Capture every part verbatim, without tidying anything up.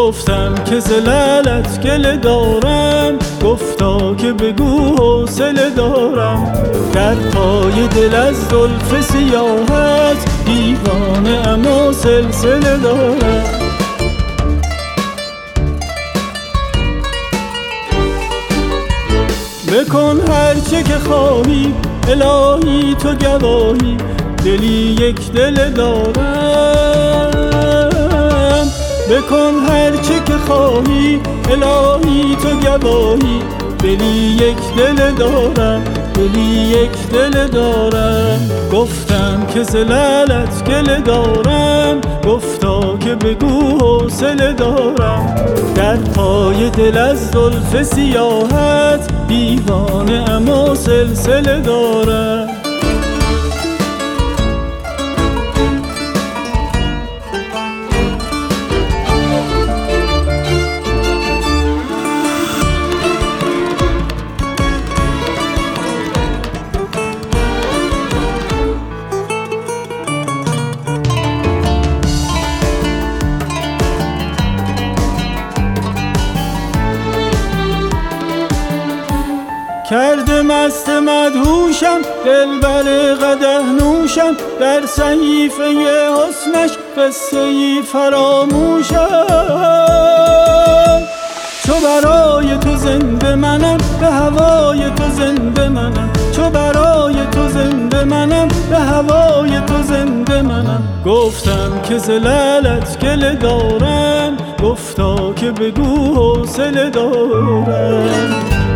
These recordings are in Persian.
گفتم که ز لعلت گله دارم، گفتا که بگو حوصله دارم. در پای دل از زلف سیاهت دیوانه اما سلسله دارم. بکن هرچه که خواهی الهی تو گواهی، دلی یک دل دارم. بکن هرچه که خواهی الهی تو گواهی، دلی یک دل دارم، دلی یک دل دارم. گفتم که ز لعلت گله دارم، گفتا که بگو حوصله دارم. در پای دل از زلف سیاهت دیوانه اما سلسله دارم. کرده مست مدهوشم دلبر قدح نوشم، در صحیفه حسنش قصه ای فراموشم. چو برای تو زنده منم به هوای تو زنده منم، چو برای تو زنده منم به هوای تو زنده منم. گفتم که ز لعلت گله دارم، گفتا که بگو حوصله دارم.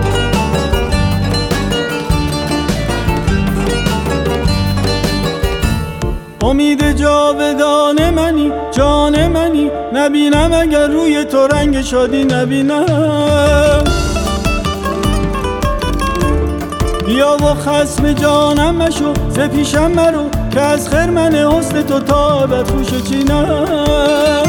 امید جاودان منی جان منی، نبینم اگر روی تو رنگ شادی نبینم. بیا و خصم جانم مشو ز پیشم مرو، که از خرمن حسن تو تا به پوش چینم.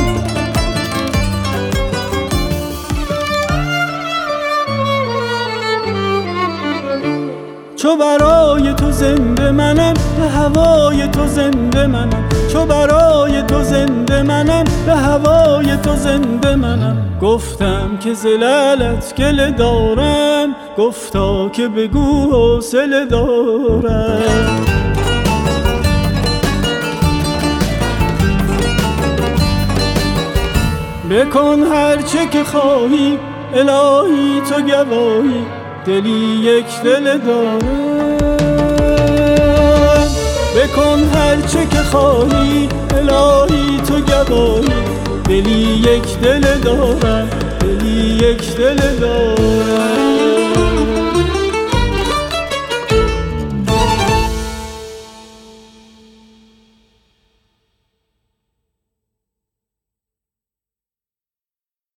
چو برای تو زنده منم به هوای تو زنده منم، چو برای تو زنده منم به هوای تو زنده منم. گفتم که ز لعلت گله دارم، گفتا که بگو حوصله دارم. بکن هرچه که خواهی الهی تو گواهی، دلی یک دل دارم. بکن هرچه که خواهی الهی تو گواهی، دلی یک دل دارم، دلی یک دل دارم.